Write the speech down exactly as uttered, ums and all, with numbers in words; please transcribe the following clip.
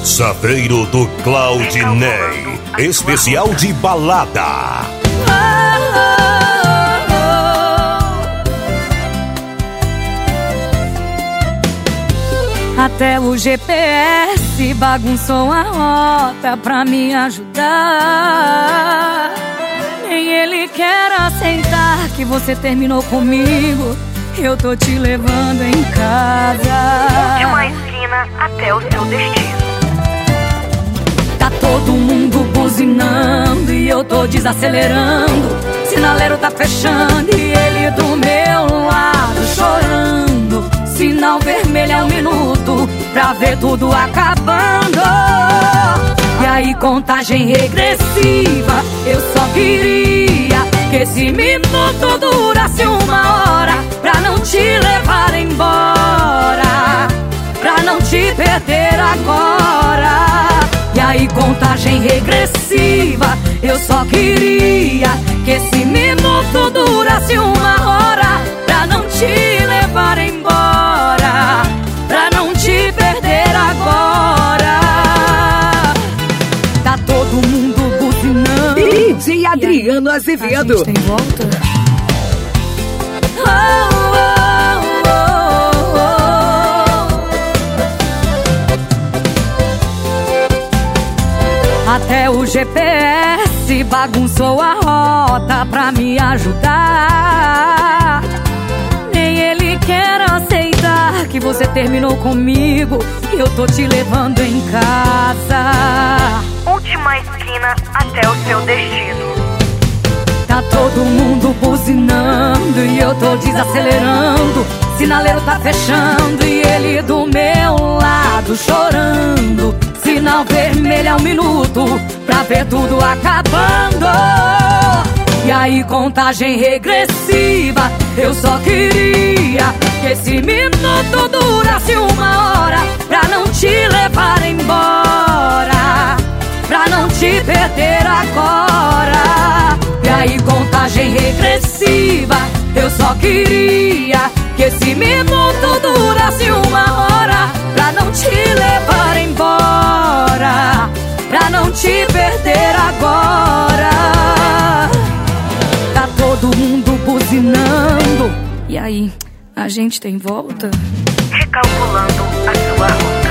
Safeiro do Claudinei, especial de balada. Até o G P S bagunçou a rota pra me ajudar. Nem ele quer aceitar que você terminou comigo. Eu tô te levando em casa, de uma esquina até o seu destino. Tá todo mundo buzinando e eu tô desacelerando. Sinaleiro tá fechando e ele do meu lado chorando. Sinal vermelho é um minuto pra ver tudo acabando. E aí contagem regressiva. Eu só queria que esse minuto durasse uma hora, pra não te levar embora, pra não te perder agora. E aí contagem regressiva. Eu só queria que esse minuto durasse uma hora, pra não te levar embora, pra não te perder agora. Tá todo mundo buzinando. D J Adriano Azevedo. A gente tem volta? Oh, oh, oh, oh. Até o G P S bagunçou a rota pra me ajudar. Nem ele quer aceitar que você terminou comigo. E eu tô te levando em casa, Última esquina até o seu destino. tá todo mundo buzinando e eu tô desacelerando. Sinaleiro tá fechando e ele do meu lado chorando. Sinal vermelho é um minuto pra ver tudo acabando. E aí contagem regressiva. Eu só queria que esse minuto durasse uma hora, pra não te levar embora, pra não te perder agora. E aí contagem regressiva. Eu só queria que esse minuto durasse uma hora, pra não te levar embora, pra não te perder agora. Tá todo mundo buzinando. E aí, a gente tem volta? Recalculando a sua rota.